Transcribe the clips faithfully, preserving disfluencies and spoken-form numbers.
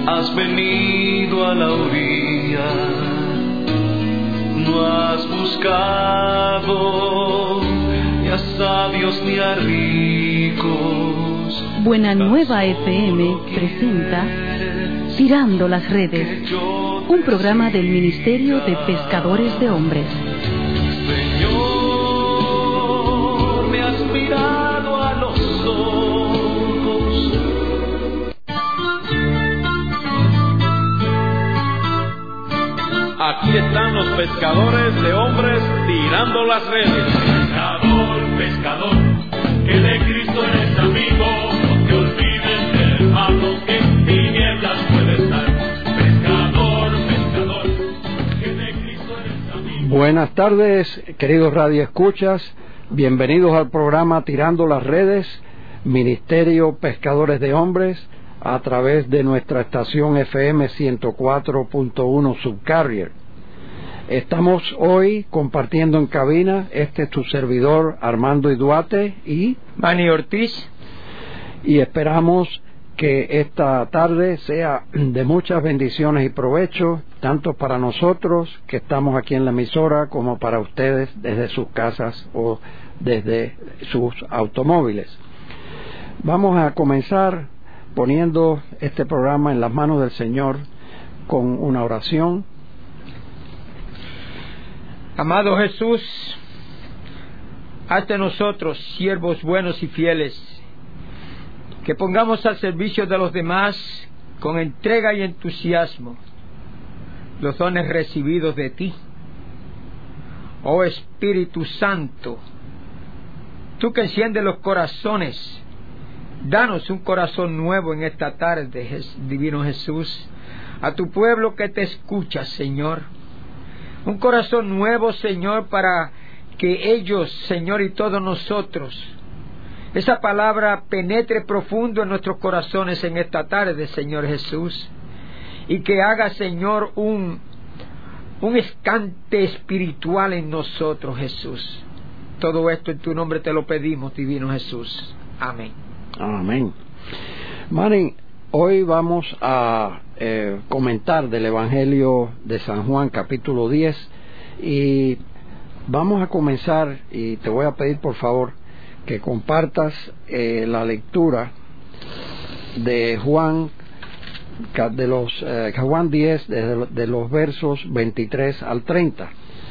has venido a la orilla, no has buscado ni a sabios ni a ricos. Buena Nueva F M presenta Tirando las Redes, un programa del Ministerio de Pescadores de Hombres. Señor, me has mirado a los ojos. Aquí están los pescadores de hombres tirando las redes. Pescador, pescador, que de Cristo eres amigo, no te olvides del malo que en tinieblas puede estar. Pescador, pescador, que de Cristo eres amigo. Buenas tardes, queridos radioescuchas, bienvenidos al programa Tirando las Redes, Ministerio Pescadores de Hombres, a través de nuestra estación F M ciento cuatro punto uno Subcarrier. Estamos hoy compartiendo en cabina, este es tu servidor Armando Iduate y Manny Ortiz, y esperamos que esta tarde sea de muchas bendiciones y provecho, tanto para nosotros que estamos aquí en la emisora como para ustedes desde sus casas o desde sus automóviles. Vamos a comenzar poniendo este programa en las manos del Señor con una oración. Amado Jesús, haz de nosotros siervos buenos y fieles, que pongamos al servicio de los demás con entrega y entusiasmo los dones recibidos de ti. Oh Espíritu Santo, tú que enciendes los corazones, danos un corazón nuevo en esta tarde, divino Jesús, a tu pueblo que te escucha, Señor. Un corazón nuevo, Señor, para que ellos, Señor, y todos nosotros, esa palabra penetre profundo en nuestros corazones en esta tarde, Señor Jesús, y que haga, Señor, un, un escante espiritual en nosotros, Jesús. Todo esto en tu nombre te lo pedimos, divino Jesús. Amén. Amén. Manny, hoy vamos a eh, comentar del Evangelio de San Juan, capítulo diez, y vamos a comenzar, y te voy a pedir por favor que compartas eh, la lectura de Juan, de los eh, Juan diez, de, de los versos veintitrés al treinta.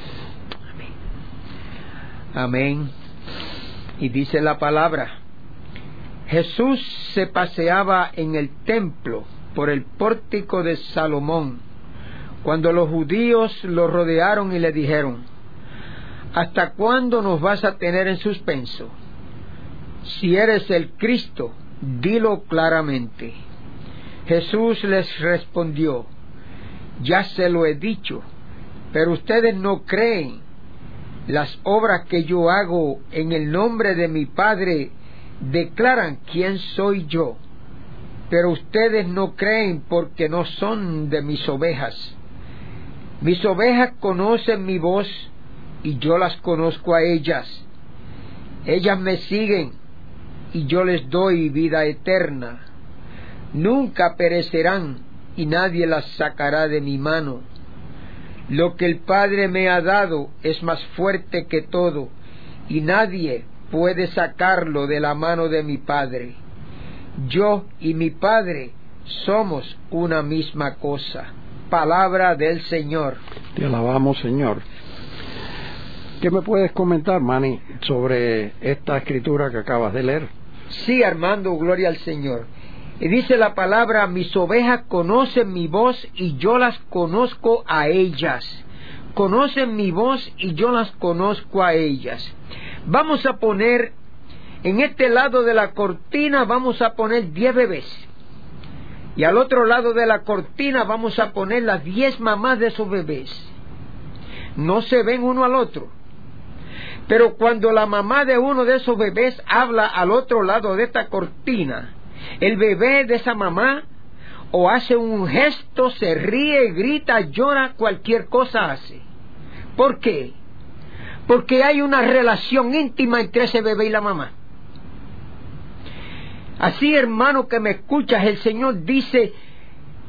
Amén. Y dice la palabra: Jesús se paseaba en el templo por el pórtico de Salomón, cuando los judíos lo rodearon y le dijeron: ¿hasta cuándo nos vas a tener en suspenso? Si eres el Cristo, dilo claramente. Jesús les respondió: ya se lo he dicho, pero ustedes no creen. Las obras que yo hago en el nombre de mi Padre declaran quién soy yo, pero ustedes no creen porque no son de mis ovejas. Mis ovejas conocen mi voz y yo las conozco a ellas. Ellas me siguen y yo les doy vida eterna. Nunca perecerán y nadie las sacará de mi mano. Lo que el Padre me ha dado es más fuerte que todo y nadie puede sacarlo de la mano de mi Padre. Yo y mi Padre somos una misma cosa. Palabra del Señor. Te alabamos, Señor. ¿Qué me puedes comentar, Manny, sobre esta escritura que acabas de leer? Sí, Armando, gloria al Señor. Y dice la palabra: mis ovejas conocen mi voz y yo las conozco a ellas. Conocen mi voz y yo las conozco a ellas. Vamos a poner, en este lado de la cortina vamos a poner diez bebés. Y al otro lado de la cortina vamos a poner las diez mamás de esos bebés. No se ven uno al otro. Pero cuando la mamá de uno de esos bebés habla al otro lado de esta cortina, el bebé de esa mamá o hace un gesto, se ríe, grita, llora, cualquier cosa hace. ¿Por qué? Porque hay una relación íntima entre ese bebé y la mamá. Así, hermano que me escuchas, el Señor dice: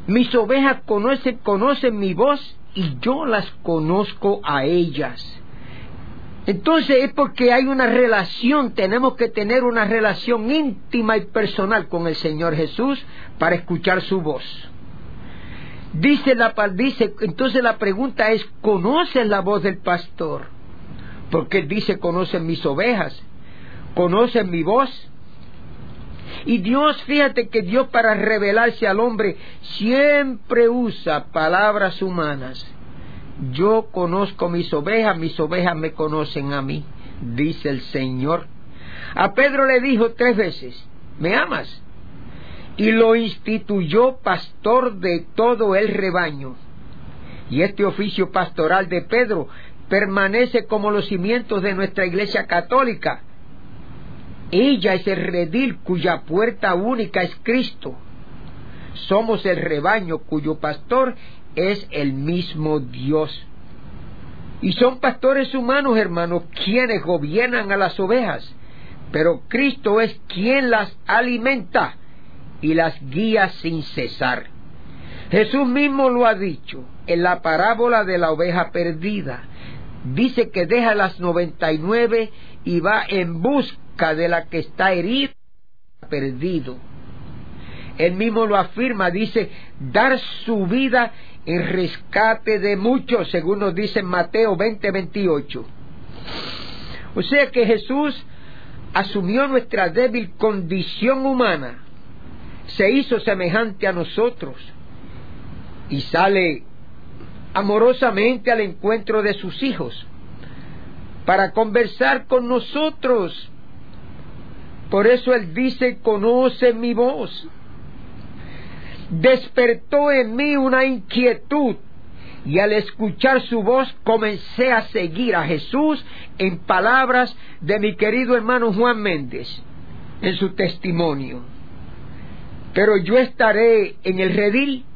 Mis ovejas conocen, conocen mi voz y yo las conozco a ellas. Entonces es porque hay una relación, tenemos que tener una relación íntima y personal con el Señor Jesús para escuchar su voz. Dice la dice, entonces la pregunta es, ¿conoces la voz del pastor? Porque él dice, conocen mis ovejas, conocen mi voz. Y Dios, fíjate que Dios, para revelarse al hombre, siempre usa palabras humanas. Yo conozco mis ovejas, mis ovejas me conocen a mí, dice el Señor. A Pedro le dijo tres veces, ¿me amas? Y lo instituyó pastor de todo el rebaño. Y este oficio pastoral de Pedro permanece como los cimientos de nuestra Iglesia Católica. Ella es el redil cuya puerta única es Cristo. Somos el rebaño cuyo pastor es el mismo Dios. Y son pastores humanos, hermanos, quienes gobiernan a las ovejas, pero Cristo es quien las alimenta y las guía sin cesar. Jesús mismo lo ha dicho en la parábola de la oveja perdida. Dice que deja las noventa y nueve y va en busca de la que está herida, perdido. Él mismo lo afirma, dice, dar su vida en rescate de muchos, según nos dice en Mateo veinte veintiocho. O sea que Jesús asumió nuestra débil condición humana, se hizo semejante a nosotros y sale amorosamente al encuentro de sus hijos para conversar con nosotros. Por eso Él dice, conoce mi voz. Despertó en mí una inquietud y al escuchar su voz comencé a seguir a Jesús, en palabras de mi querido hermano Juan Méndez en su testimonio. Pero yo estaré en el redil.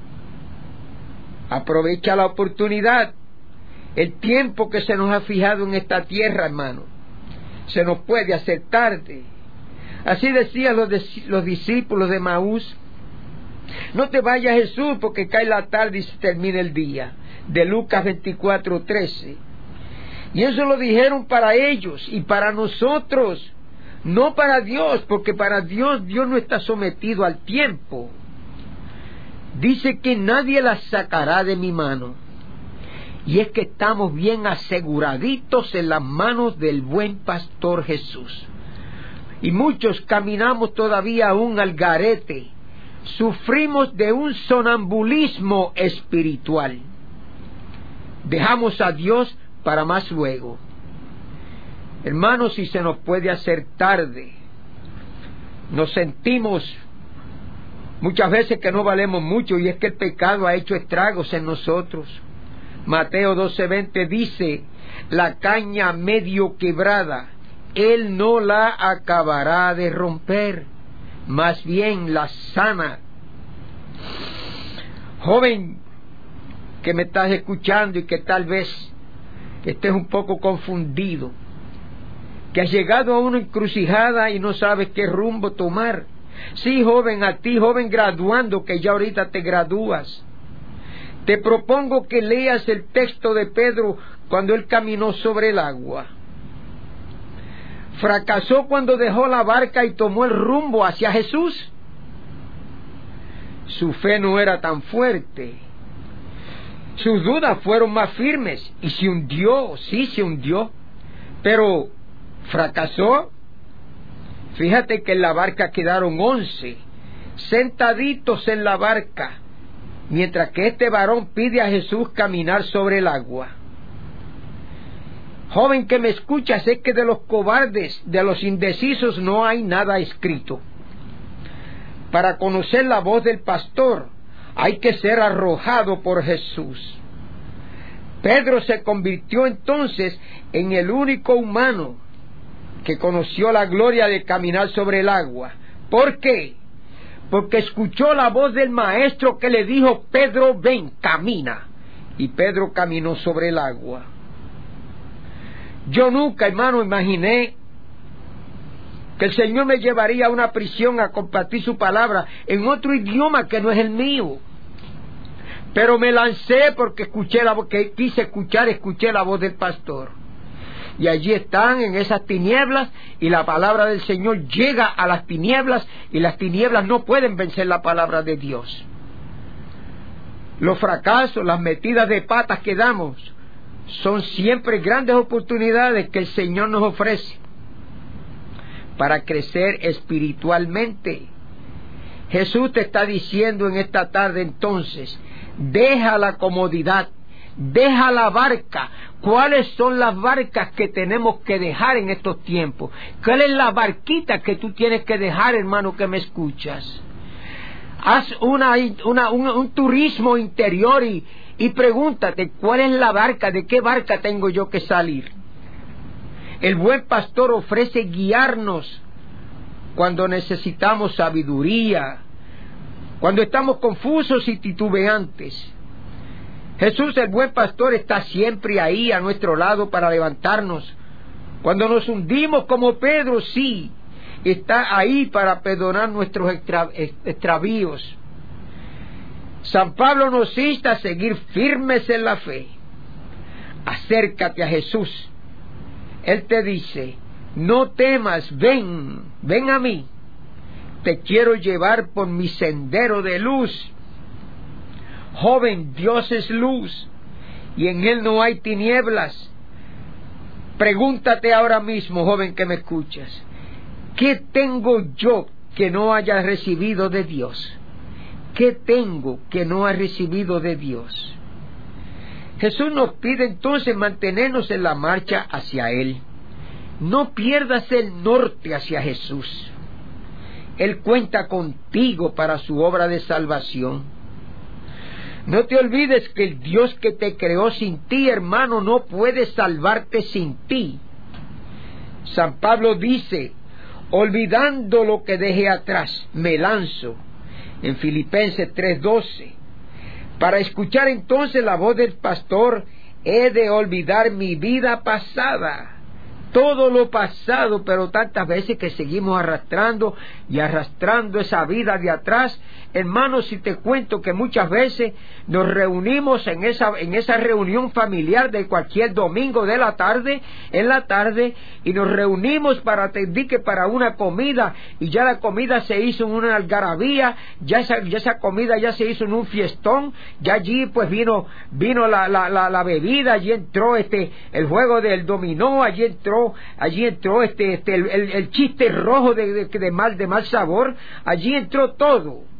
Aprovecha la oportunidad, el tiempo que se nos ha fijado en esta tierra, hermano. Se nos puede hacer tarde. Así decían los, los discípulos de Maús. No te vayas, Jesús, porque cae la tarde y se termina el día. De Lucas veinticuatro trece. Y eso lo dijeron para ellos y para nosotros, no para Dios, porque para Dios, Dios no está sometido al tiempo. Dice que nadie las sacará de mi mano. Y es que estamos bien aseguraditos en las manos del buen pastor Jesús. Y muchos caminamos todavía aún al garete. Sufrimos de un sonambulismo espiritual. Dejamos a Dios para más luego. Hermanos, si se nos puede hacer tarde, nos sentimos muchas veces que no valemos mucho, y es que el pecado ha hecho estragos en nosotros. Mateo doce veinte dice, la caña medio quebrada, Él no la acabará de romper, más bien la sana. Joven que me estás escuchando y que tal vez estés un poco confundido, que has llegado a una encrucijada y no sabes qué rumbo tomar. Sí, joven, a ti, joven graduando, que ya ahorita te gradúas, te propongo que leas el texto de Pedro cuando él caminó sobre el agua. Fracasó cuando dejó la barca y tomó el rumbo hacia Jesús. Su fe no era tan fuerte. Sus dudas fueron más firmes y se hundió, sí se hundió, pero fracasó. Fíjate que en la barca quedaron once, sentaditos en la barca, mientras que este varón pide a Jesús caminar sobre el agua. Joven que me escuchas, es que de los cobardes, de los indecisos, no hay nada escrito. Para conocer la voz del pastor, hay que ser arrojado por Jesús. Pedro se convirtió entonces en el único humano que conoció la gloria de caminar sobre el agua. ¿Por qué? Porque escuchó la voz del maestro que le dijo, Pedro, ven, camina. Y Pedro caminó sobre el agua. Yo nunca, hermano, imaginé que el Señor me llevaría a una prisión a compartir su palabra en otro idioma que no es el mío. pero me lancé porque escuché la voz, que quise escuchar, escuché la voz del pastor. Y allí están en esas tinieblas, y la palabra del Señor llega a las tinieblas, y las tinieblas no pueden vencer la palabra de Dios. Los fracasos, las metidas de patas que damos, son siempre grandes oportunidades que el Señor nos ofrece para crecer espiritualmente. Jesús te está diciendo en esta tarde entonces, deja la comodidad, deja la barca. ¿Cuáles son las barcas que tenemos que dejar en estos tiempos? ¿Cuál es la barquita que tú tienes que dejar, hermano, que me escuchas? Haz una, una, un, un turismo interior y, y pregúntate, ¿cuál es la barca? ¿De qué barca tengo yo que salir? El buen pastor ofrece guiarnos cuando necesitamos sabiduría, cuando estamos confusos y titubeantes. Jesús, el buen pastor, está siempre ahí a nuestro lado para levantarnos. Cuando nos hundimos como Pedro, sí, está ahí para perdonar nuestros extra, extravíos. San Pablo nos insta a seguir firmes en la fe. Acércate a Jesús. Él te dice, no temas, ven, ven a mí. Te quiero llevar por mi sendero de luz. Joven, Dios es luz, y en Él no hay tinieblas. Pregúntate ahora mismo, joven que me escuchas, ¿qué tengo yo que no haya recibido de Dios? ¿Qué tengo que no ha recibido de Dios? Jesús nos pide entonces mantenernos en la marcha hacia Él. No pierdas el norte hacia Jesús. Él cuenta contigo para su obra de salvación. No te olvides que el Dios que te creó sin ti, hermano, no puede salvarte sin ti. San Pablo dice, olvidando lo que dejé atrás, me lanzo, en Filipenses tres doce. Para escuchar entonces la voz del pastor, he de olvidar mi vida pasada. Todo lo pasado, pero tantas veces que seguimos arrastrando y arrastrando esa vida de atrás. Hermanos, si te cuento que muchas veces nos reunimos en esa, en esa reunión familiar de cualquier domingo de la tarde, en la tarde, y nos reunimos para, te indique, para una comida, y ya la comida se hizo en una algarabía, ya esa, ya esa comida ya se hizo en un fiestón, ya allí pues vino, vino la, la, la, la bebida, allí entró este, el juego del dominó, allí entró, allí entró este, este, el, el, el chiste rojo de, de, de mal, de mal sabor, allí entró todo.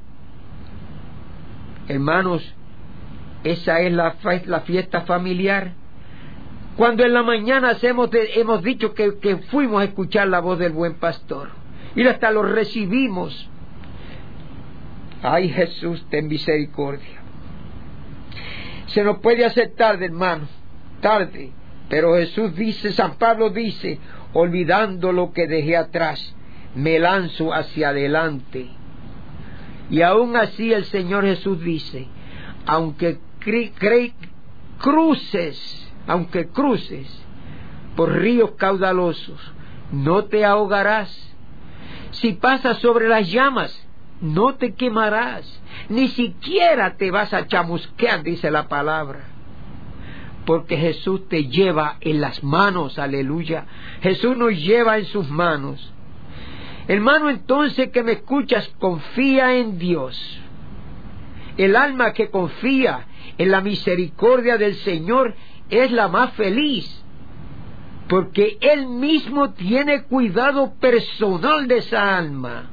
Hermanos, esa es la, la fiesta familiar. Cuando en la mañana hemos, de, hemos dicho que, que fuimos a escuchar la voz del buen pastor y hasta lo recibimos. Ay, Jesús, ten misericordia. Se nos puede hacer tarde, hermano, tarde, pero Jesús dice, San Pablo dice, olvidando lo que dejé atrás, me lanzo hacia adelante. Y aún así el Señor Jesús dice, aunque cre, cre, cruces, aunque cruces por ríos caudalosos, no te ahogarás. Si pasas sobre las llamas, no te quemarás, ni siquiera te vas a chamusquear, dice la palabra. Porque Jesús te lleva en las manos, aleluya. Jesús nos lleva en sus manos. Hermano, entonces que me escuchas, confía en Dios. El alma que confía en la misericordia del Señor es la más feliz, porque Él mismo tiene cuidado personal de esa alma.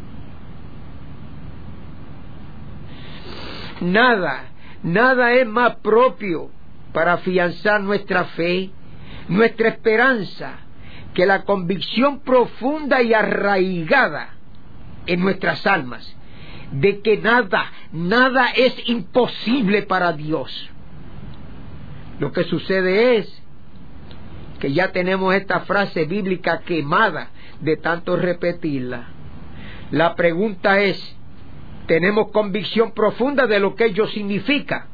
Nada, nada es más propio para afianzar nuestra fe, nuestra esperanza, que la convicción profunda y arraigada en nuestras almas de que nada, nada es imposible para Dios. Lo que sucede es que ya tenemos esta frase bíblica quemada de tanto repetirla. La pregunta es, ¿tenemos convicción profunda de lo que ello significa?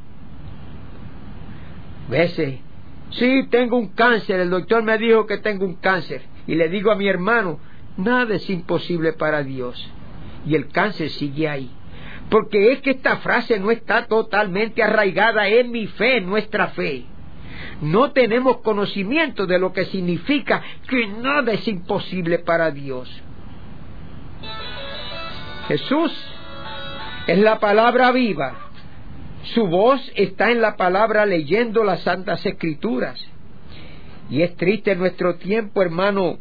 Veces, sí, tengo un cáncer, el doctor me dijo que tengo un cáncer, y le digo a mi hermano, nada es imposible para Dios, y el cáncer sigue ahí. porque es que esta frase no está totalmente arraigada en mi fe, en nuestra fe. No tenemos conocimiento de lo que significa que nada es imposible para Dios. Jesús es la palabra viva. Su voz está en la palabra, leyendo las Santas Escrituras. Y es triste en nuestro tiempo, hermano,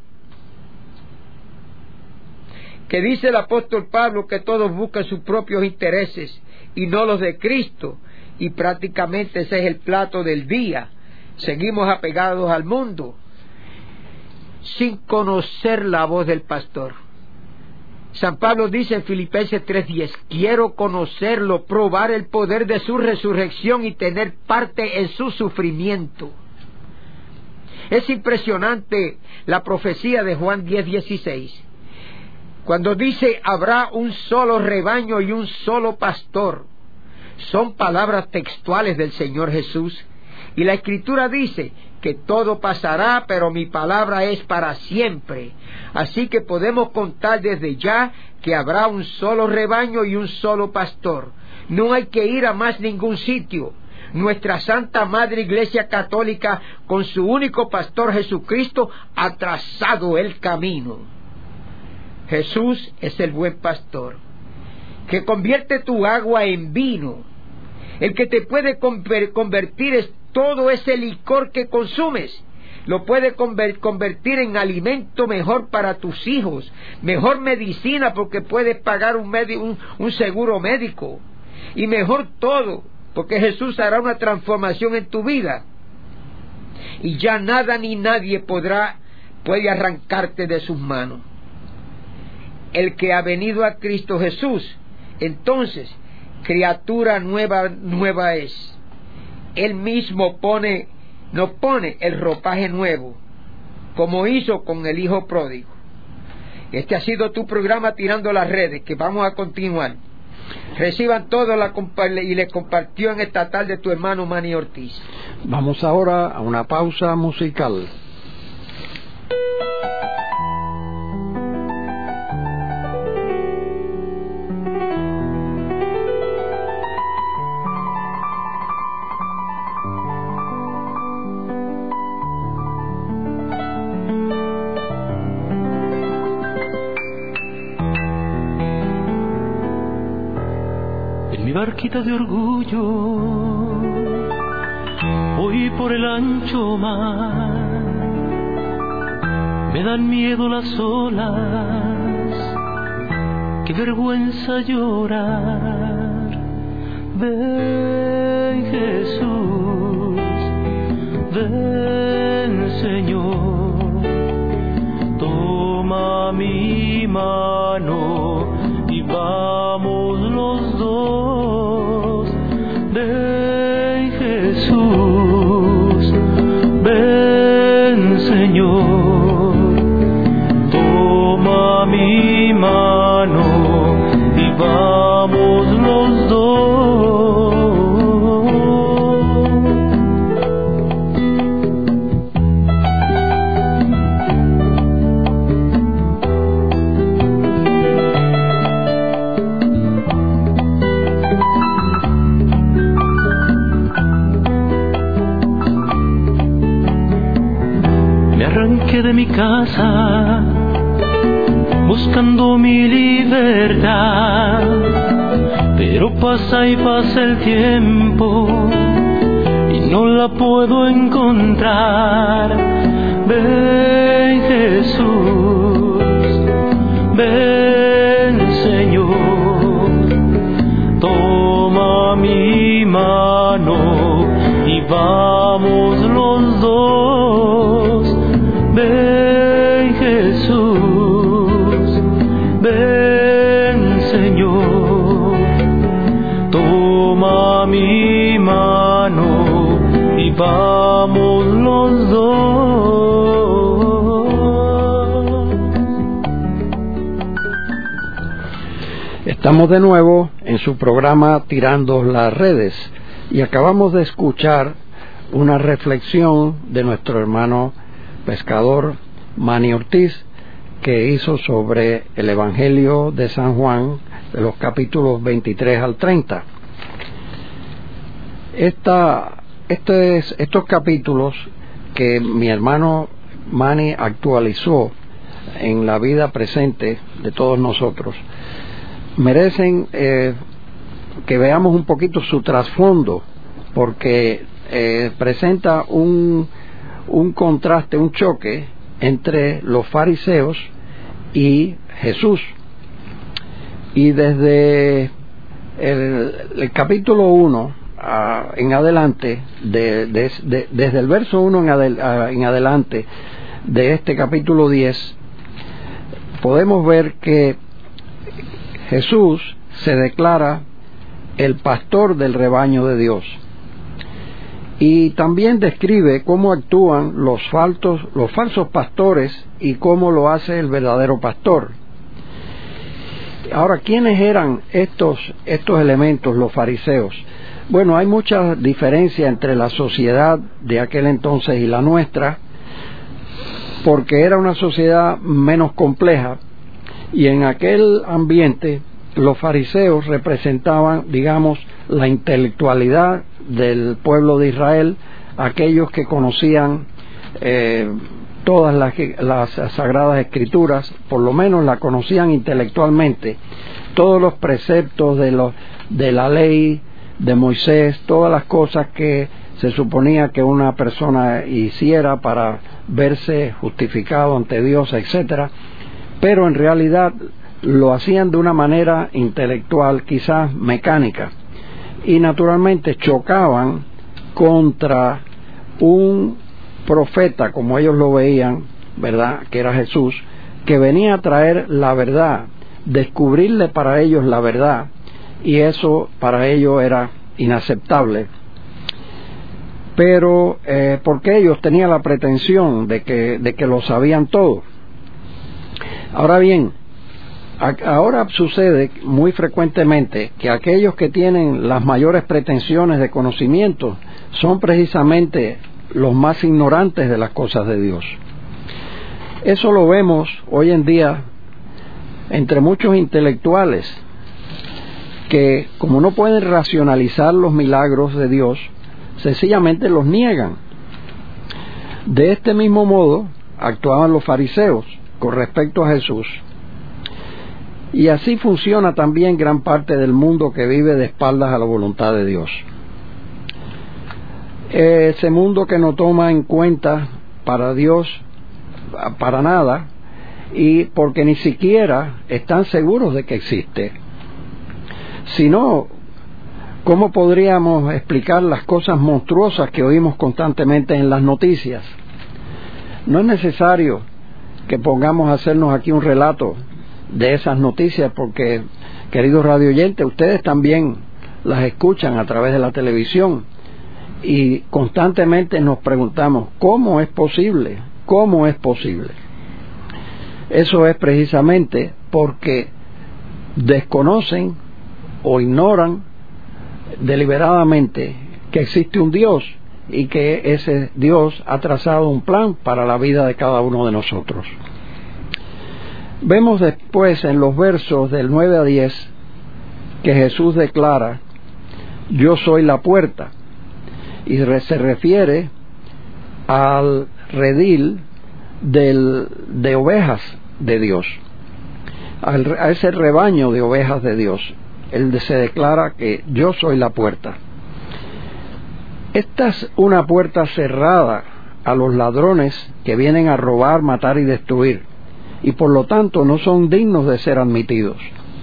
que dice el apóstol Pablo que todos buscan sus propios intereses y no los de Cristo, y prácticamente ese es el plato del día. Seguimos apegados al mundo sin conocer la voz del pastor. San Pablo dice en Filipenses tres diez: quiero conocerlo, probar el poder de su resurrección y tener parte en su sufrimiento. Es impresionante la profecía de Juan diez dieciséis, cuando dice: habrá un solo rebaño y un solo pastor. Son palabras textuales del Señor Jesús. Y la Escritura dice que todo pasará, pero mi palabra es para siempre. Así que podemos contar desde ya que habrá un solo rebaño y un solo pastor. No hay que ir a más ningún sitio. Nuestra Santa Madre Iglesia Católica, con su único pastor Jesucristo, ha trazado el camino. Jesús es el buen pastor, que convierte tu agua en vino. El que te puede convertir es todo ese licor que consumes. Lo puede convertir en alimento mejor para tus hijos, mejor medicina, porque puedes pagar un, un, un seguro médico, y mejor todo, porque Jesús hará una transformación en tu vida, y ya nada ni nadie podrá puede arrancarte de sus manos. El que ha venido a Cristo Jesús, entonces criatura nueva nueva es. Él mismo pone, nos pone el ropaje nuevo, como hizo con el hijo pródigo. Este ha sido tu programa Tirando las Redes, que vamos a continuar. Reciban todo la y les compartió en esta tarde tu hermano Manny Ortiz. Vamos ahora a una pausa musical. Barquita de orgullo, voy por el ancho mar, me dan miedo las olas, qué vergüenza llorar. Ven Jesús, ven Señor, toma mi mano y vamos los dos. Ven Jesús, ven Señor, toma mi mano y vamos los dos. De mi casa, buscando mi libertad, pero pasa y pasa el tiempo y no la puedo encontrar. Ven Jesús, ven Señor, toma mi mano y vamos los dos. Ven Jesús, ven Señor, toma mi mano y vamos los dos. Estamos de nuevo en su programa Tirando las Redes y acabamos de escuchar una reflexión de nuestro hermano pescador Manny Ortiz, que hizo sobre el Evangelio de San Juan, de los capítulos veintitrés al treinta. Esta, este es, estos capítulos que mi hermano Manny actualizó en la vida presente de todos nosotros merecen eh, que veamos un poquito su trasfondo, porque eh, presenta un, un contraste, un choque entre los fariseos y Jesús. Y desde el, el capítulo uno uh, en adelante, de, de, de, desde el verso uno en, adel, uh, en adelante de este capítulo diez, podemos ver que Jesús se declara el pastor del rebaño de Dios. Y también describe cómo actúan los falsos, los falsos pastores y cómo lo hace el verdadero pastor. Ahora, ¿quiénes eran estos, estos elementos, los fariseos? Bueno, hay mucha diferencia entre la sociedad de aquel entonces y la nuestra, porque era una sociedad menos compleja, y en aquel ambiente los fariseos representaban, digamos, la intelectualidad del pueblo de Israel, aquellos que conocían eh, todas las, las sagradas escrituras, por lo menos la conocían intelectualmente, todos los preceptos de, los, de la ley de Moisés, todas las cosas que se suponía que una persona hiciera para verse justificado ante Dios, etcétera, pero en realidad lo hacían de una manera intelectual, quizás mecánica, y naturalmente chocaban contra un profeta, como ellos lo veían, ¿verdad?, que era Jesús, que venía a traer la verdad, descubrirle para ellos la verdad, y eso para ellos era inaceptable. Pero eh, porque ellos tenían la pretensión de que, de que lo sabían todo. Ahora bien, ahora sucede muy frecuentemente que aquellos que tienen las mayores pretensiones de conocimiento son precisamente los más ignorantes de las cosas de Dios. Eso lo vemos hoy en día entre muchos intelectuales que, como no pueden racionalizar los milagros de Dios, sencillamente los niegan. De este mismo modo actuaban los fariseos con respecto a Jesús. Y así funciona también gran parte del mundo que vive de espaldas a la voluntad de Dios. Ese mundo que no toma en cuenta para Dios para nada, y porque ni siquiera están seguros de que existe. Si no, ¿cómo podríamos explicar las cosas monstruosas que oímos constantemente en las noticias? No es necesario que pongamos a hacernos aquí un relato de esas noticias, porque, queridos radioyentes, ustedes también las escuchan a través de la televisión y constantemente nos preguntamos, ¿cómo es posible? ¿Cómo es posible? Eso es precisamente porque desconocen o ignoran deliberadamente que existe un Dios y que ese Dios ha trazado un plan para la vida de cada uno de nosotros. Vemos después en los versos del nueve a diez que Jesús declara: yo soy la puerta, y se refiere al redil del, de ovejas de Dios, al, a ese rebaño de ovejas de Dios. Él se declara que yo soy la puerta. Esta es una puerta cerrada a los ladrones que vienen a robar, matar y destruir, y por lo tanto no son dignos de ser admitidos.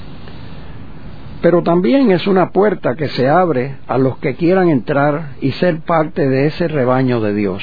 Pero también es una puerta que se abre a los que quieran entrar y ser parte de ese rebaño de Dios.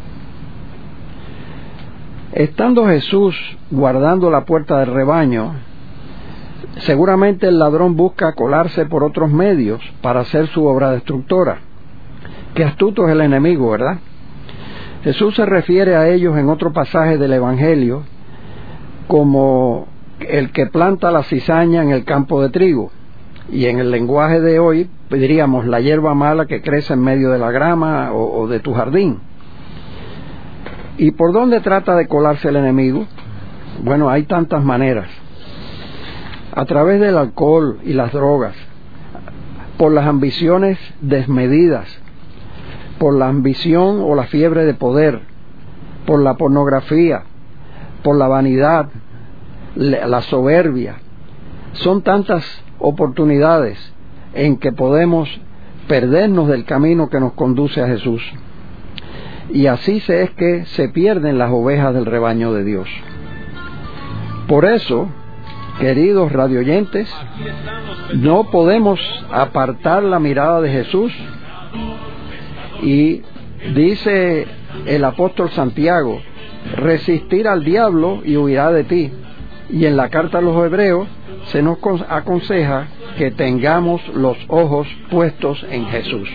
Estando Jesús guardando la puerta del rebaño, seguramente el ladrón busca colarse por otros medios para hacer su obra destructora. Qué astuto es el enemigo, ¿verdad? Jesús se refiere a ellos en otro pasaje del Evangelio como el que planta la cizaña en el campo de trigo, y en el lenguaje de hoy diríamos la hierba mala que crece en medio de la grama o, o de tu jardín. ¿Y por dónde trata de colarse el enemigo? Bueno, hay tantas maneras. a través del alcohol y las drogas, por las ambiciones desmedidas, por la ambición o la fiebre de poder, por la pornografía, por la vanidad, la soberbia. Son tantas oportunidades en que podemos perdernos del camino que nos conduce a Jesús. Y así se es que se pierden las ovejas del rebaño de Dios. Por eso, queridos radioyentes, no podemos apartar la mirada de Jesús. Y dice el apóstol Santiago, resistir al diablo y huirá de ti. Y en la carta a los Hebreos se nos aconseja que tengamos los ojos puestos en Jesús.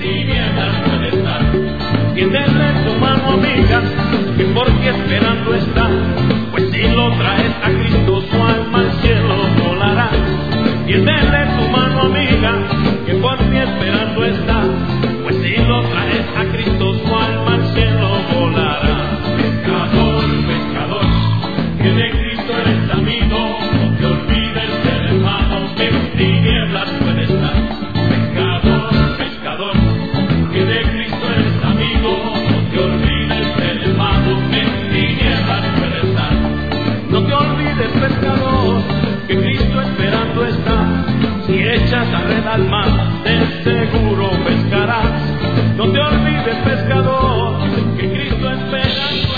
Tiéndele tu mano amiga, que por ti esperando está, pues si lo traes a Cristo su alma al cielo volará. Tiéndele tu mano amiga, que por ti esperando está, pues si lo traes a Cristo su alma al cielo volará. Pescador, pescador, que de Cristo eres amigo, no te olvides del hermano que en tinieblas puede estar. Pescador, pescador, que de Cristo eres amigo, no te olvides del hermano que en tinieblas puede estar. No te olvides, pescador, que Cristo esperando está. Si echas a red al mar, de seguro pescarás. No te olvides, pescador, que Cristo esperando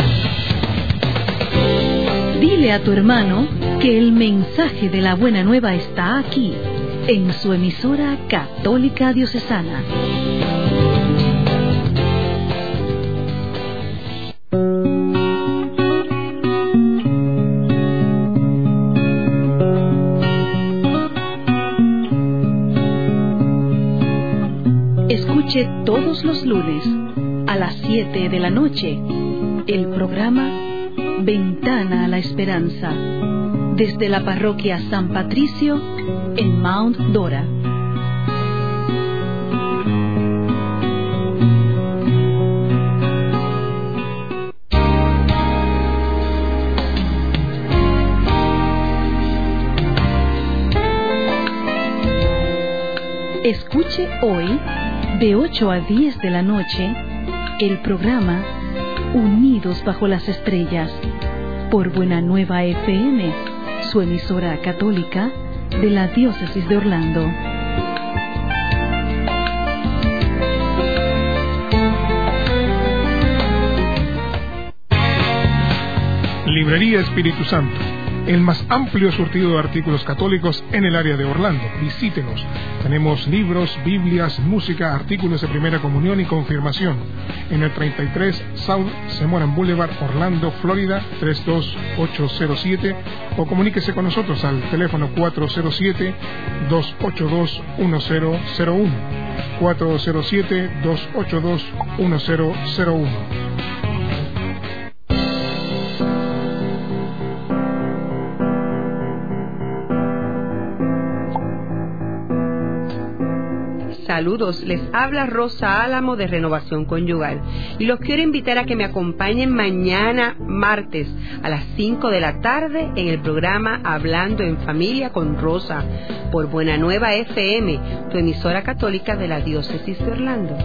está. Dile a tu hermano que el mensaje de la buena nueva está aquí, en su emisora católica diocesana. Escuche todos los lunes a las siete de la noche el programa Ventana a la Esperanza desde la parroquia San Patricio en Mount Dora. Escuche hoy, de ocho a diez de la noche, el programa Unidos bajo las Estrellas, por Buena Nueva F M, su emisora católica de la Diócesis de Orlando. Librería Espíritu Santo, el más amplio surtido de artículos católicos en el área de Orlando. Visítenos. Tenemos libros, Biblias, música, artículos de primera comunión y confirmación. En el treinta y tres South Semoran Boulevard, Orlando, Florida, tres dos ocho cero siete, o comuníquese con nosotros al teléfono cuatro cero siete, dos ocho dos, uno cero cero uno. cuatro cero siete, dos ocho dos, uno cero cero uno. Saludos, les habla Rosa Álamo de Renovación Conyugal y los quiero invitar a que me acompañen mañana martes a las cinco de la tarde en el programa Hablando en Familia con Rosa por Buena Nueva F M, tu emisora católica de la Diócesis de Orlando.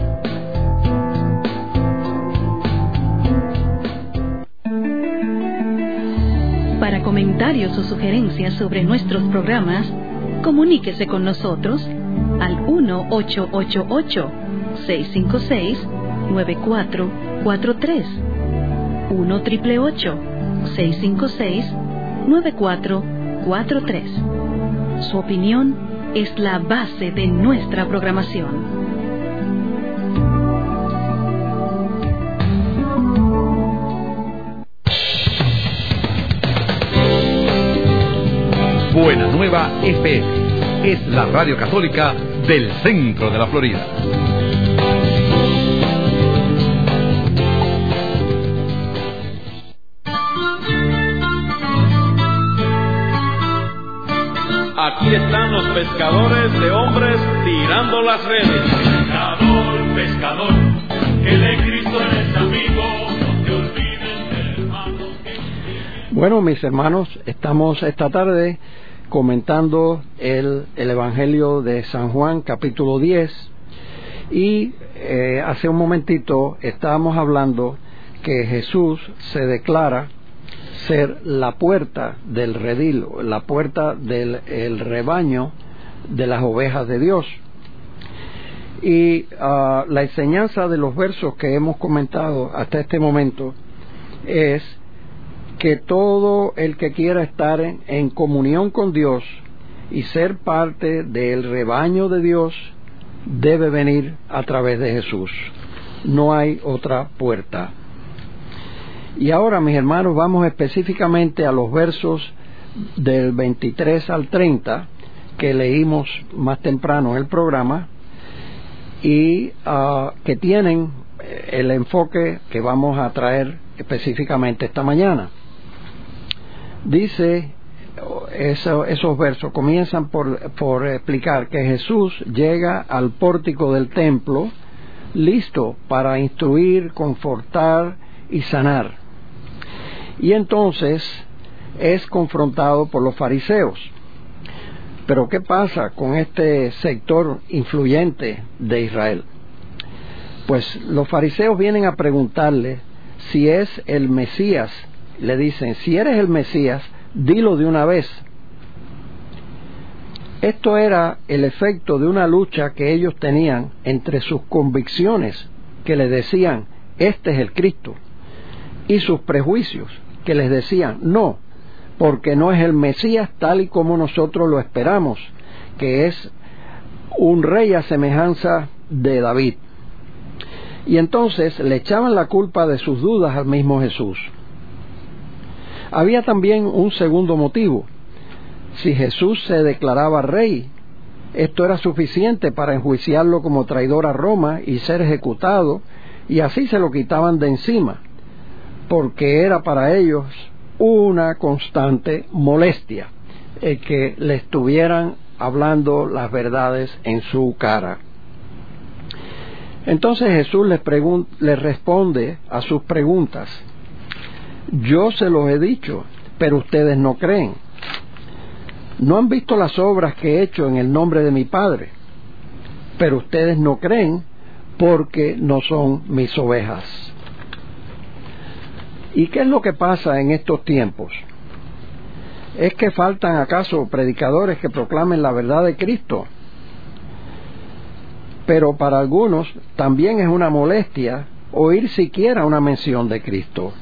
Para comentarios o sugerencias sobre nuestros programas, comuníquese con nosotros al uno ocho ocho ocho, seis cinco seis, nueve cuatro cuatro tres, uno ocho ocho ocho, seis cinco seis, nueve cuatro cuatro tres. Su opinión es la base de nuestra programación. Buena Nueva F M es la radio católica del centro de la Florida. Aquí están los pescadores de hombres tirando las redes. Pescador, pescador, que de Cristo eres amigo, no te olvides del hermano que... Bueno, mis hermanos, estamos esta tarde comentando el, el Evangelio de San Juan, capítulo diez, y eh, hace un momentito estábamos hablando que Jesús se declara ser la puerta del redil, la puerta del el rebaño de las ovejas de Dios. Y uh, la enseñanza de los versos que hemos comentado hasta este momento es que todo el que quiera estar en, en comunión con Dios y ser parte del rebaño de Dios debe venir a través de Jesús. No hay otra puerta. Y ahora, mis hermanos, vamos específicamente a los versos del veintitrés al treinta que leímos más temprano en el programa y uh, que tienen el enfoque que vamos a traer específicamente esta mañana. Dice, eso, esos versos comienzan por, por explicar que Jesús llega al pórtico del templo listo para instruir, confortar y sanar. Y entonces es confrontado por los fariseos. Pero ¿qué pasa con este sector influyente de Israel? Pues los fariseos vienen a preguntarle si es el Mesías. Le dicen, si eres el Mesías, dilo de una vez. Esto era el efecto de una lucha que ellos tenían entre sus convicciones, que les decían, este es el Cristo, y sus prejuicios, que les decían, no, porque no es el Mesías tal y como nosotros lo esperamos, que es un rey a semejanza de David. Y entonces le echaban la culpa de sus dudas al mismo Jesús. Había también un segundo motivo. Si Jesús se declaraba rey, esto era suficiente para enjuiciarlo como traidor a Roma y ser ejecutado, y así se lo quitaban de encima, porque era para ellos una constante molestia el que le estuvieran hablando las verdades en su cara. Entonces Jesús les, pregun- les responde a sus preguntas. Yo se los he dicho, pero ustedes no creen. No han visto las obras que he hecho en el nombre de mi Padre, pero ustedes no creen porque no son mis ovejas. ¿Y qué es lo que pasa en estos tiempos? ¿Es que faltan acaso predicadores que proclamen la verdad de Cristo? Pero para algunos también es una molestia oír siquiera una mención de Cristo.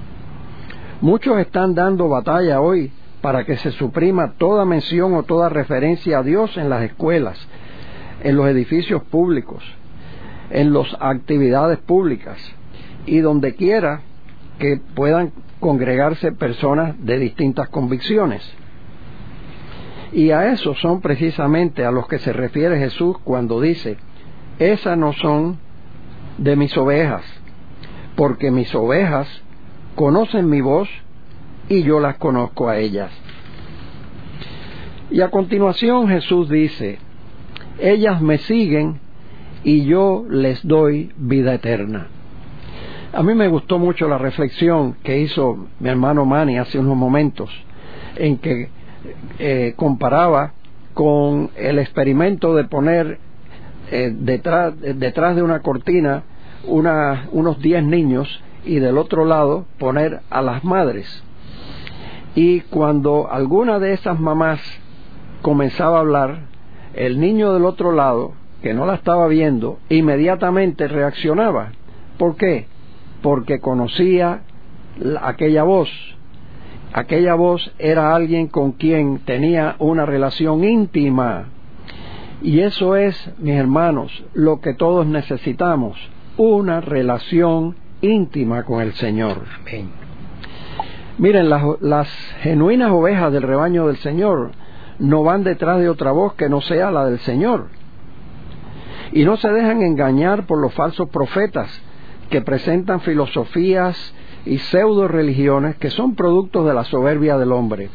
Muchos están dando batalla hoy para que se suprima toda mención o toda referencia a Dios en las escuelas, en los edificios públicos, en las actividades públicas y donde quiera que puedan congregarse personas de distintas convicciones. Y a eso son precisamente a los que se refiere Jesús cuando dice, esas no son de mis ovejas, porque mis ovejas conocen mi voz y yo las conozco a ellas. Y a continuación Jesús dice, ellas me siguen y yo les doy vida eterna. A mí me gustó mucho la reflexión que hizo mi hermano Manny hace unos momentos, en que eh, comparaba con el experimento de poner eh, detrás, detrás de una cortina una, unos diez niños y del otro lado poner a las madres. Y cuando alguna de esas mamás comenzaba a hablar, el niño del otro lado, que no la estaba viendo, inmediatamente reaccionaba. ¿Por qué? Porque conocía aquella voz. Aquella voz era alguien con quien tenía una relación íntima. Y eso es, mis hermanos, lo que todos necesitamos, una relación íntima con el Señor. Amén. Miren, las, las genuinas ovejas del rebaño del Señor no van detrás de otra voz que no sea la del Señor. Y no se dejan engañar por los falsos profetas que presentan filosofías y pseudo religiones que son productos de la soberbia del hombre.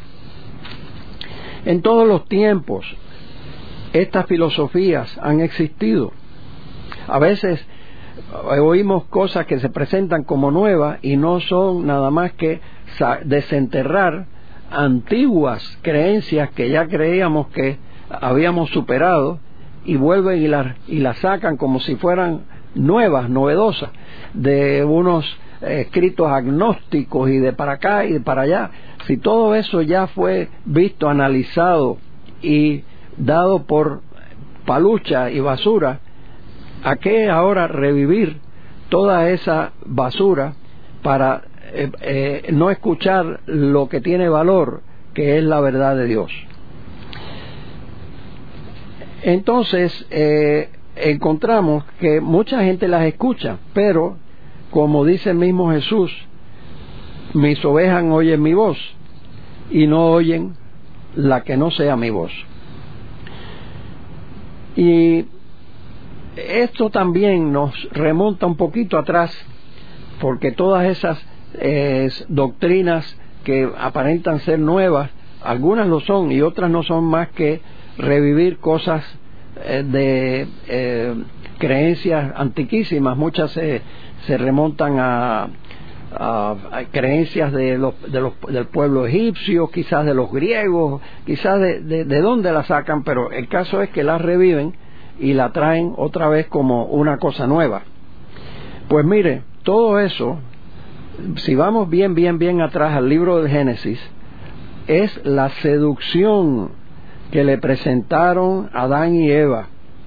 En todos los tiempos estas filosofías han existido. A veces oímos cosas que se presentan como nuevas y no son nada más que desenterrar antiguas creencias que ya creíamos que habíamos superado y vuelven y las y las sacan como si fueran nuevas, novedosas, de unos eh, escritos agnósticos y de para acá y de para allá. Si todo eso ya fue visto, analizado y dado por palucha y basura, ¿a qué ahora revivir toda esa basura para eh, eh, no escuchar lo que tiene valor, que es la verdad de Dios? Entonces eh, encontramos que mucha gente las escucha, pero como dice el mismo Jesús, mis ovejas oyen mi voz y no oyen la que no sea mi voz. Y esto también nos remonta un poquito atrás, porque todas esas eh, doctrinas que aparentan ser nuevas, algunas lo son y otras no son más que revivir cosas eh, de eh, creencias antiquísimas. Muchas se, se remontan a, a, a creencias de los, de los, del pueblo egipcio, quizás de los griegos, quizás de, de, de dónde la sacan, pero el caso es que las reviven y la traen otra vez como una cosa nueva. Pues mire, todo eso, si vamos bien, bien, bien atrás al libro del Génesis, es la seducción que le presentaron Adán y Eva,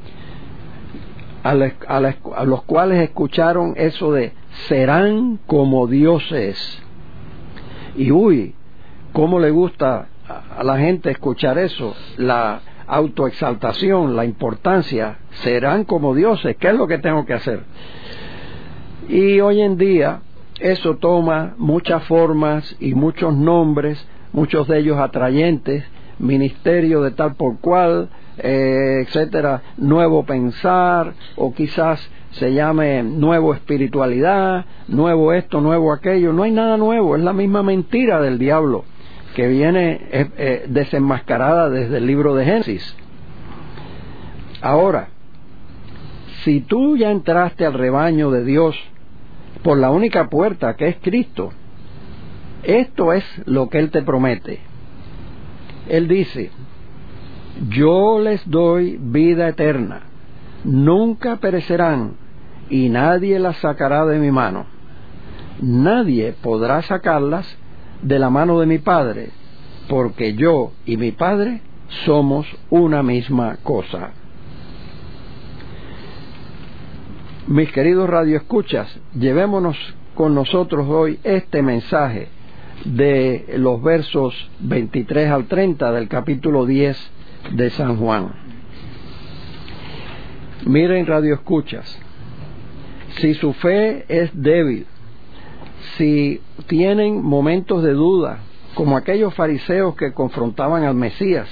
a, la, a, la, a los cuales escucharon eso de serán como dioses. Y uy, cómo le gusta a la gente escuchar eso, la autoexaltación, la importancia, serán como dioses, ¿qué es lo que tengo que hacer? Y hoy en día eso toma muchas formas y muchos nombres, muchos de ellos atrayentes: ministerio de tal por cual, eh, etcétera, nuevo pensar, o quizás se llame nuevo espiritualidad, nuevo esto, nuevo aquello. No hay nada nuevo, es la misma mentira del diablo que viene eh, eh, desenmascarada desde el libro de Génesis. Ahora, si tú ya entraste al rebaño de Dios por la única puerta, que es Cristo, esto es lo que Él te promete. Él dice: yo les doy vida eterna, nunca perecerán, y nadie las sacará de mi mano. Nadie podrá sacarlas de la mano de mi Padre, porque yo y mi Padre somos una misma cosa. Mis queridos radioescuchas, llevémonos con nosotros hoy este mensaje de los versos veintitrés al treinta del capítulo diez de San Juan. Miren, radioescuchas, si su fe es débil, si tienen momentos de duda, como aquellos fariseos que confrontaban al Mesías,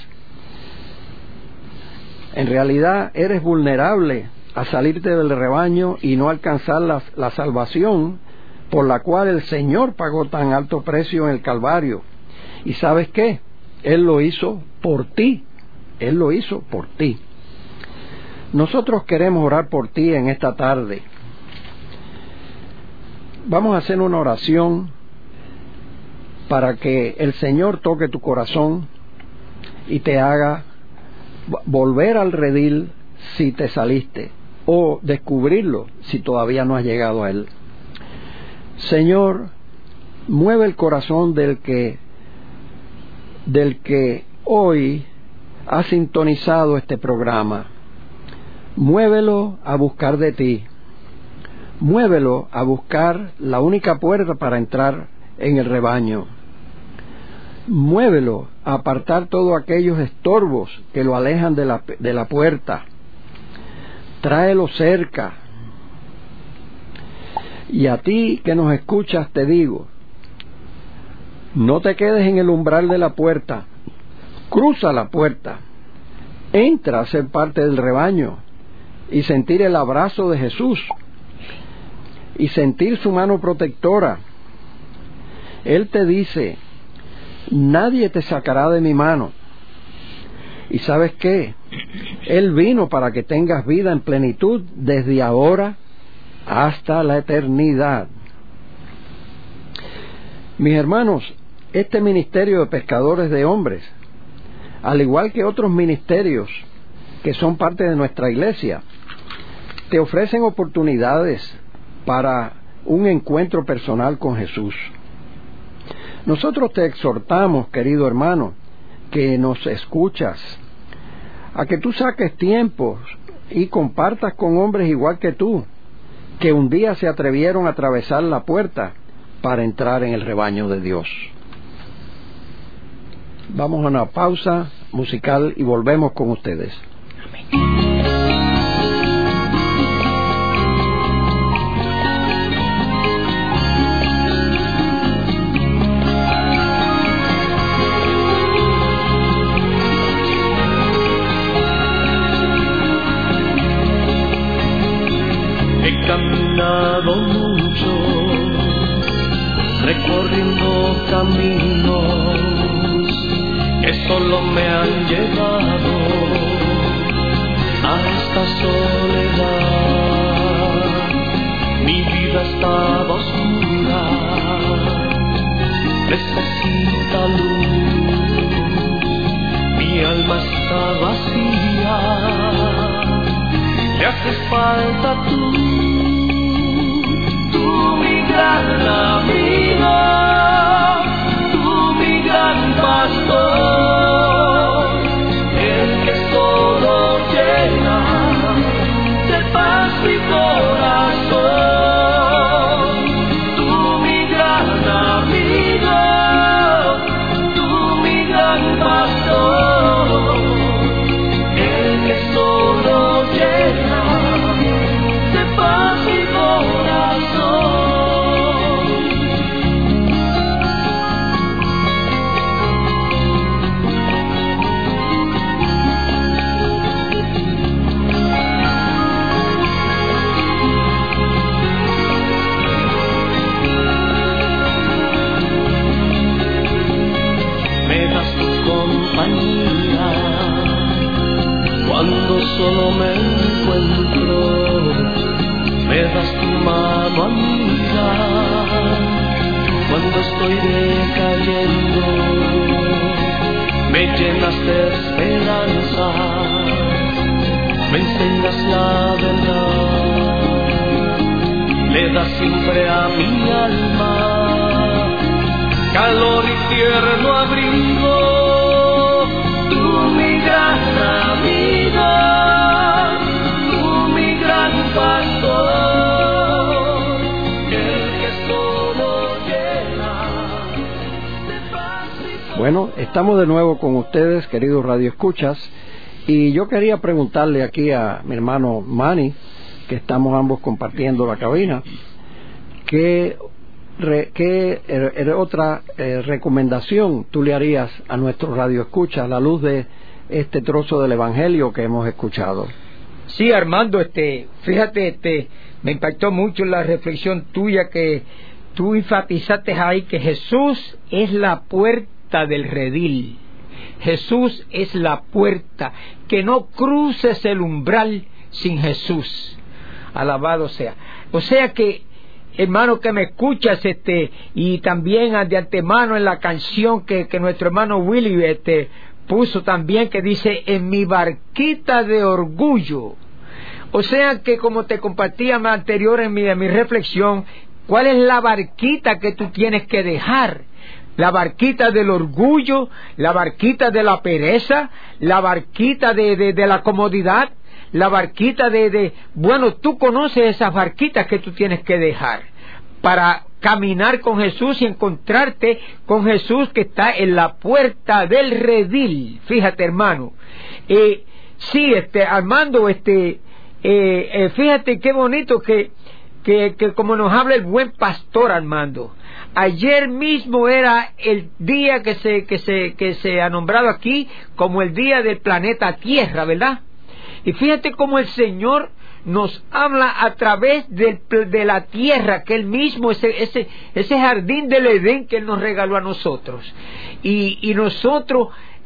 en realidad eres vulnerable a salirte del rebaño y no alcanzar la, la salvación por la cual el Señor pagó tan alto precio en el Calvario. ¿Y sabes qué? Él lo hizo por ti. Él lo hizo por ti. Nosotros queremos orar por ti en esta tarde. Vamos a hacer una oración para que el Señor toque tu corazón y te haga volver al redil si te saliste, o descubrirlo si todavía no has llegado a Él. Señor, mueve el corazón del que del que hoy ha sintonizado este programa. Muévelo a buscar de ti. Muévelo a buscar la única puerta para entrar en el rebaño. Muévelo a apartar todos aquellos estorbos que lo alejan de la, de la puerta. Tráelo cerca. Y a ti que nos escuchas te digo, no te quedes en el umbral de la puerta, cruza la puerta, entra a ser parte del rebaño y sentir el abrazo de Jesús y sentir su mano protectora. Él te dice: nadie te sacará de mi mano. ¿Y sabes qué? Él vino para que tengas vida en plenitud desde ahora hasta la eternidad. Mis hermanos, este ministerio de pescadores de hombres, al igual que otros ministerios que son parte de nuestra iglesia, te ofrecen oportunidades para un encuentro personal con Jesús. Nosotros te exhortamos, querido hermano, que nos escuchas, a que tú saques tiempo y compartas con hombres igual que tú, que un día se atrevieron a atravesar la puerta para entrar en el rebaño de Dios. Vamos a una pausa musical y volvemos con ustedes. He caminado mucho, recorriendo caminos que solo me han llevado a esta soledad. Mi vida estaba oscura, necesita luz, mi alma está vacía, le haces falta tú, tú mi gran amigo, tú mi gran pastor, el que solo llena de paz mi corazón, tú mi gran amigo, tú mi gran pastor, el que solo llena de paz mi corazón. Cuando solo me encuentro, me das tu mano amiga. Cuando estoy decayendo, me llenas de esperanza, me enseñas la verdad, le das siempre a mi alma calor y tierno abrigo. Mi gran amigo, tú mi gran pastor, el que solo llena de paz y... Bueno, estamos de nuevo con ustedes, queridos radioescuchas, y yo quería preguntarle aquí a mi hermano Manny, que estamos ambos compartiendo la cabina, ¿qué, re, qué er, er, otra eh, recomendación tú le harías a nuestros radioescuchas a la luz de este trozo del Evangelio que hemos escuchado? Sí, Armando, este, fíjate, este, me impactó mucho la reflexión tuya, que tú enfatizaste ahí que Jesús es la puerta del redil. Jesús es la puerta, que no cruces el umbral sin Jesús. Alabado sea. O sea que, hermano que me escuchas, este, y también de antemano en la canción que, que nuestro hermano Willy, este, puso también, que dice, en mi barquita de orgullo. O sea que, como te compartía más anterior en mi, en mi reflexión, ¿cuál es la barquita que tú tienes que dejar? La barquita del orgullo, la barquita de la pereza, la barquita de, de, de la comodidad, la barquita de, de... Bueno, tú conoces esas barquitas que tú tienes que dejar para caminar con Jesús y encontrarte con Jesús, que está en la puerta del redil. Fíjate, hermano. Eh, sí, este, Armando, este, eh, eh, fíjate qué bonito que, que, que como nos habla el buen pastor, Armando. Ayer mismo era el día que se, que se, que se ha nombrado aquí como el día del planeta Tierra, ¿verdad? Y fíjate cómo el Señor nos habla a través de, de la tierra, que Él mismo, ese, ese, ese jardín del Edén que Él nos regaló a nosotros. Y, y nosotros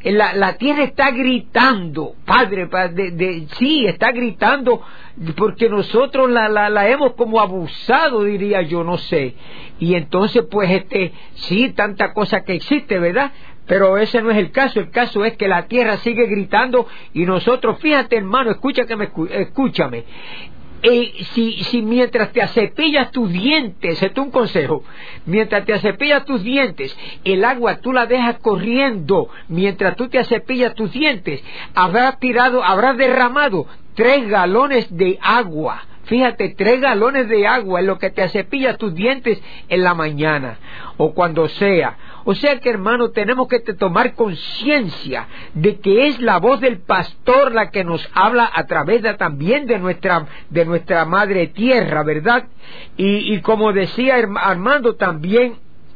la, la tierra está gritando, Padre, de, de, sí, está gritando, porque nosotros la, la, la hemos como abusado, diría yo, no sé. Y entonces, pues, este, sí, tanta cosa que existe, ¿verdad? Pero ese no es el caso. El caso es que la tierra sigue gritando y nosotros, fíjate, hermano, escucha que me, escúchame. Eh, si, si mientras te acepillas tus dientes, este es un consejo, mientras te acepillas tus dientes, el agua tú la dejas corriendo, mientras tú te acepillas tus dientes, habrás tirado, habrás derramado tres galones de agua. Fíjate, tres galones de agua en lo que te acepillas tus dientes en la mañana o cuando sea. O sea que, hermano, tenemos que tomar conciencia de que es la voz del pastor la que nos habla a través de, también de nuestra de nuestra madre tierra, ¿verdad? Y, y como decía Armando también,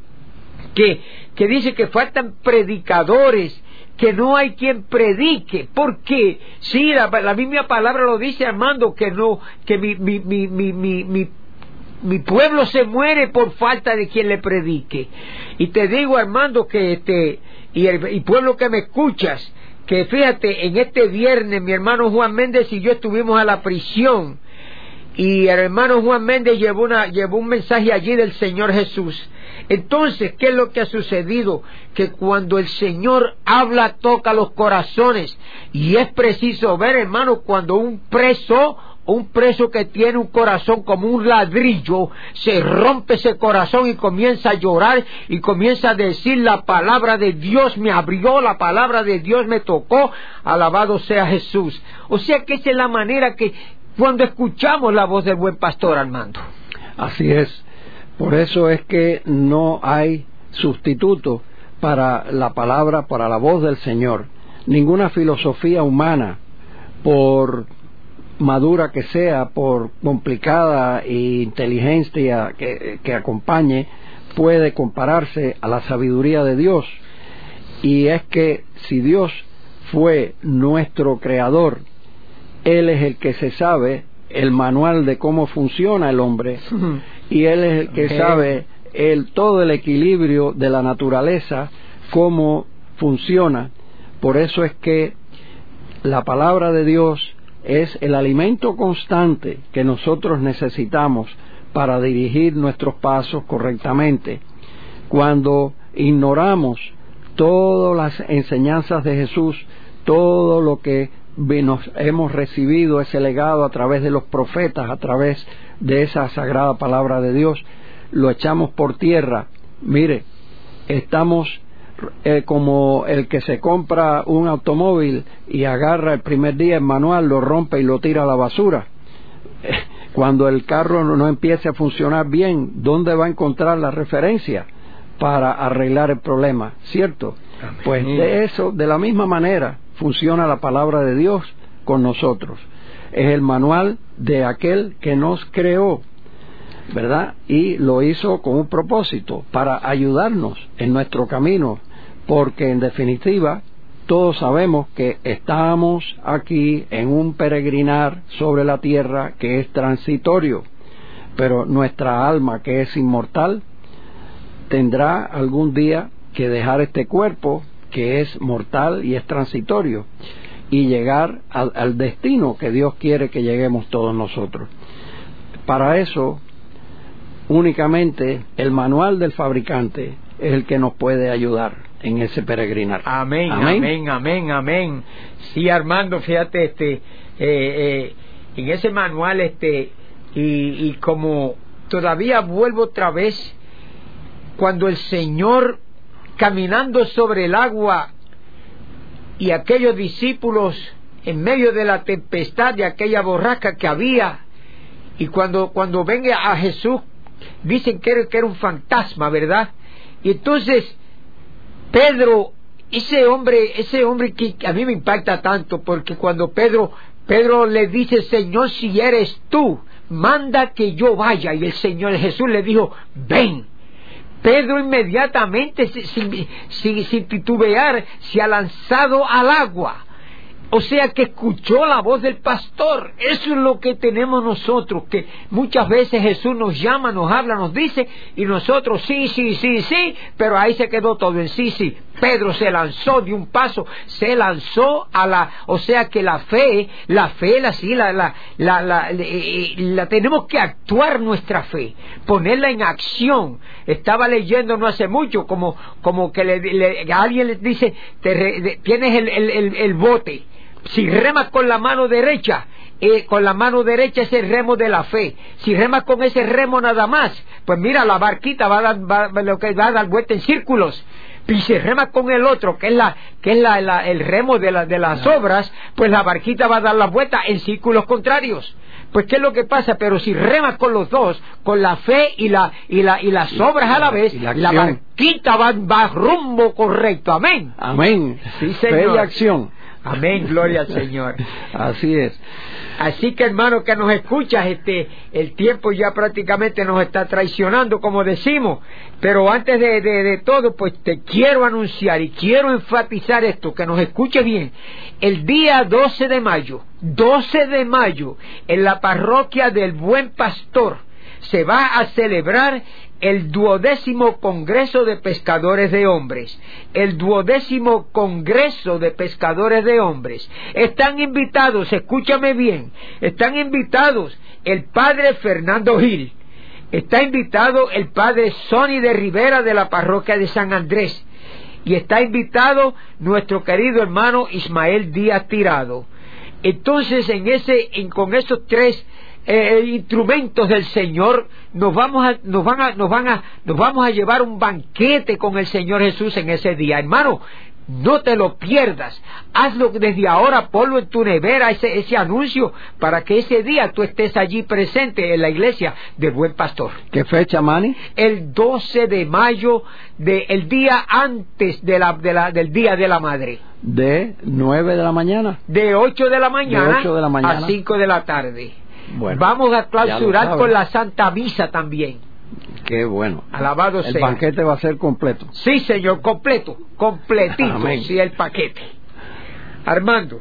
que, que dice que faltan predicadores, que no hay quien predique, porque sí, la, la misma palabra lo dice, Armando, que no, que mi, mi, mi, mi, mi, mi mi pueblo se muere por falta de quien le predique. Y te digo, Armando, que este, y el y pueblo que me escuchas, que fíjate, en este viernes mi hermano Juan Méndez y yo estuvimos a la prisión, y el hermano Juan Méndez llevó una, llevó un mensaje allí del Señor Jesús. Entonces, ¿qué es lo que ha sucedido? Que cuando el Señor habla, toca los corazones, y es preciso ver, hermano, cuando un preso Un preso que tiene un corazón como un ladrillo, se rompe ese corazón y comienza a llorar y comienza a decir: la palabra de Dios me abrió, la palabra de Dios me tocó, alabado sea Jesús. O sea que esa es la manera que cuando escuchamos la voz del buen pastor, Armando. Así es. Por eso es que no hay sustituto para la palabra, para la voz del Señor. Ninguna filosofía humana, por madura que sea, por complicada e inteligencia que, que acompañe, puede compararse a la sabiduría de Dios. Y es que si Dios fue nuestro creador, Él es el que se sabe el manual de cómo funciona el hombre, y Él es el que okay. sabe el, todo el equilibrio de la naturaleza, cómo funciona. Por eso es que la palabra de Dios es el alimento constante que nosotros necesitamos para dirigir nuestros pasos correctamente. Cuando ignoramos todas las enseñanzas de Jesús, todo lo que nos hemos recibido, ese legado a través de los profetas, a través de esa sagrada palabra de Dios, lo echamos por tierra. Mire, estamos Eh, como el que se compra un automóvil y agarra el primer día el manual, lo rompe y lo tira a la basura. Eh, cuando el carro no, no empiece a funcionar bien, ¿dónde va a encontrar la referencia para arreglar el problema? ¿Cierto? Amén. Pues de eso, de la misma manera, funciona la palabra de Dios con nosotros. Es el manual de aquel que nos creó, ¿verdad? Y lo hizo con un propósito, para ayudarnos en nuestro camino, porque en definitiva todos sabemos que estamos aquí en un peregrinar sobre la tierra que es transitorio, pero nuestra alma, que es inmortal, tendrá algún día que dejar este cuerpo que es mortal y es transitorio, y llegar al, al destino que Dios quiere que lleguemos todos nosotros. Para eso únicamente el manual del fabricante es el que nos puede ayudar en ese peregrinar. Amén, amén, amén, amén, amén. Sí, Armando, fíjate, este, eh, eh, en ese manual, este, y, y como todavía vuelvo otra vez, cuando el Señor caminando sobre el agua y aquellos discípulos en medio de la tempestad, de aquella borrasca que había, y cuando cuando venga a Jesús, dicen que era, que era un fantasma, ¿verdad? Y entonces Pedro, ese hombre, ese hombre que a mí me impacta tanto, porque cuando Pedro, Pedro le dice: Señor, si eres tú, manda que yo vaya. Y el Señor Jesús le dijo: ven. Pedro inmediatamente, sin, sin, sin titubear, se ha lanzado al agua. O sea que escuchó la voz del pastor. Eso es lo que tenemos nosotros, que muchas veces Jesús nos llama, nos habla, nos dice, y nosotros sí, sí, sí, sí, pero ahí se quedó todo en sí, sí. Pedro se lanzó de un paso, se lanzó a la, o sea que la fe, la fe, la sí, la, la, la, la, la, la tenemos que actuar nuestra fe, ponerla en acción. Estaba leyendo no hace mucho, como, como que le, le, alguien le dice, te re, tienes el, el, el, el bote. Si remas con la mano derecha, eh, con la mano derecha es el remo de la fe. Si remas con ese remo nada más, pues mira, la barquita va a dar, va, lo que va a dar vuelta en círculos. Y si remas con el otro, que es la, que es la, la, el remo de, la, de las obras, pues la barquita va a dar la vuelta en círculos contrarios. Pues qué es lo que pasa, pero si remas con los dos, con la fe y la y la y las obras a la vez, la, la barquita va, va rumbo correcto. Amén. Amén. Sí, Señor. Fe y acción. Amén, gloria al Señor. Así es. Así que, hermano, que nos escuchas, este, el tiempo ya prácticamente nos está traicionando, como decimos. Pero antes de, de, de todo, pues te quiero anunciar y quiero enfatizar esto, que nos escuche bien. El día doce de mayo, doce de mayo, en la parroquia del Buen Pastor, se va a celebrar el duodécimo Congreso de Pescadores de Hombres. El duodécimo Congreso de Pescadores de Hombres. Están invitados, escúchame bien, están invitados el padre Fernando Gil, está invitado el padre Sonny de Rivera de la parroquia de San Andrés, y está invitado nuestro querido hermano Ismael Díaz Tirado. Entonces, en ese, en, con esos tres Eh, instrumentos del Señor, nos vamos a, nos van a, nos van a, nos vamos a llevar un banquete con el Señor Jesús en ese día, hermano. No te lo pierdas. Hazlo desde ahora, ponlo en tu nevera ese, ese anuncio, para que ese día tú estés allí presente en la iglesia del Buen Pastor. ¿Qué fecha, Manny? El doce de mayo, de, el día antes de la, de la, del Día de la Madre. ¿De nueve de la mañana? De ocho de la mañana, de ocho de la mañana a cinco de la tarde. Bueno, vamos a clausurar con la Santa Misa también. Qué bueno. Alabado sea. El banquete va a ser completo. Sí, Señor, completo, completito. Amén. Sí, el paquete. Armando.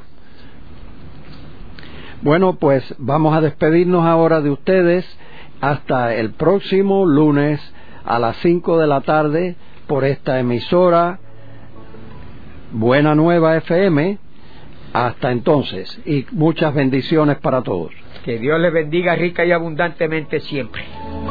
Bueno, pues vamos a despedirnos ahora de ustedes hasta el próximo lunes a las cinco de la tarde por esta emisora Buena Nueva F M. Hasta entonces, y muchas bendiciones para todos. Que Dios les bendiga rica y abundantemente siempre.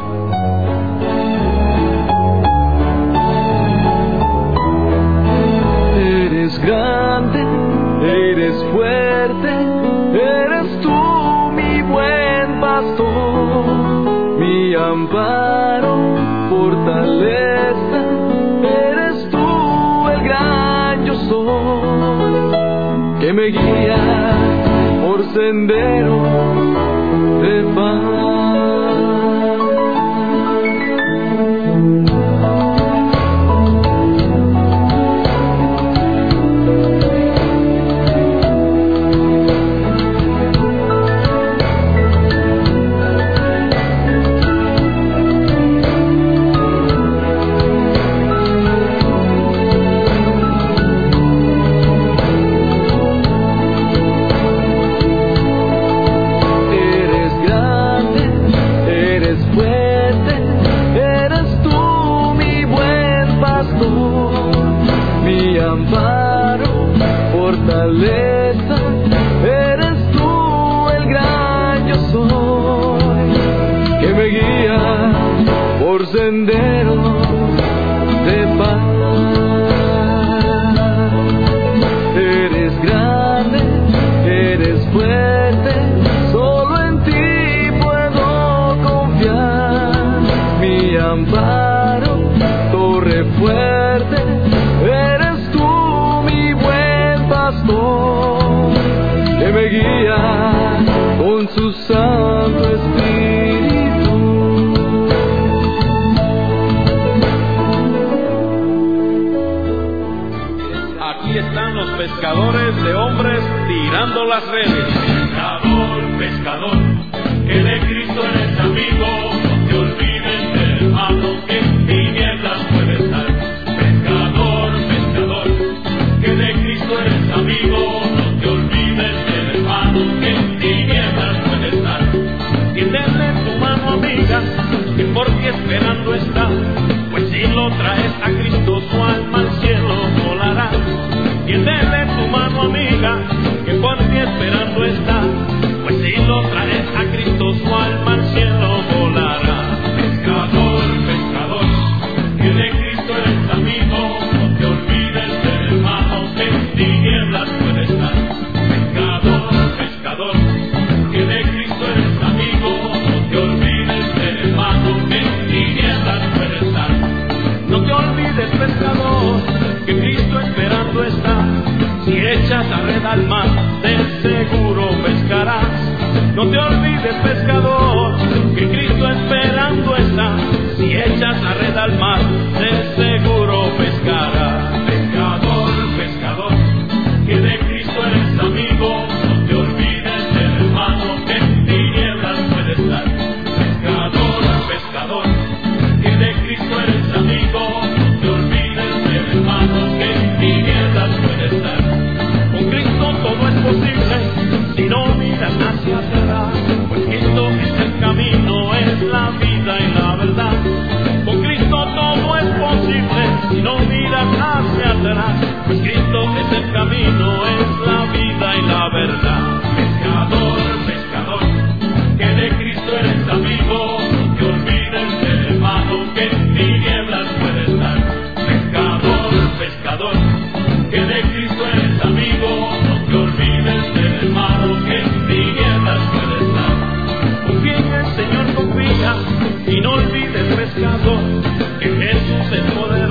Eres grande, eres fuerte, eres tú mi buen pastor, mi amparo, fortaleza, eres tú el gran yo soy, que me guía por sendero de paz. Eres tú el gran yo soy, que me guía por senderos de paz. Eres grande, eres fuerte, solo en ti puedo confiar, mi amparo, torre fuerte, eres tú mi buen pastor, que me guía con su Santo Espíritu. Aquí están los pescadores de hombres tirando las redes. Pescador, pescador, que de Cristo eres amigo, no te olvides del hermano que en tinieblas puede estar. Pescador, pescador, que de Cristo eres amigo, no te olvides amiga, que por ti esperando está, pues si lo traes a Cristo su alma al cielo volará. Tiéndele tu mano amiga, que por ti esperando está, pues si lo traes a Cristo su alma al cielo volará. Pescador, pescador, que de Cristo eres amigo, no te olvides del hermano que en tinieblas puede estar. Pescador, pescador, que de Cristo eres amigo, no te olvides del hermano que en tinieblas puede estar. No te olvides, pescador, que Cristo esperando está. Si echas la red al mar, de seguro pescarás. No te olvides, pescador, que Cristo esperando está. Si echas la red al mar, de seguro pescarás. Pescador, pescador, que de Cristo eres amigo, no te olvides del hermano que en tinieblas puede estar. Pescador, pescador, que de Cristo eres amigo, no te olvides del hermano que en tinieblas puede estar. Con Cristo todo es posible, si no miras hacia atrás, pues Cristo es el camino, es la vida y la verdad. Con Cristo todo es posible, si no miras hacia atrás, pues Cristo es el camino, es la vida y la verdad. Pescador, pescador, que de Cristo eres amigo, no te olvides del hermano que en tinieblas puede estar. Pescador, pescador, que de Cristo eres amigo, no te olvides del hermano que en tinieblas puede estar. Confía en el Señor, confía, y no olvides, pescador, que Jesús es poder.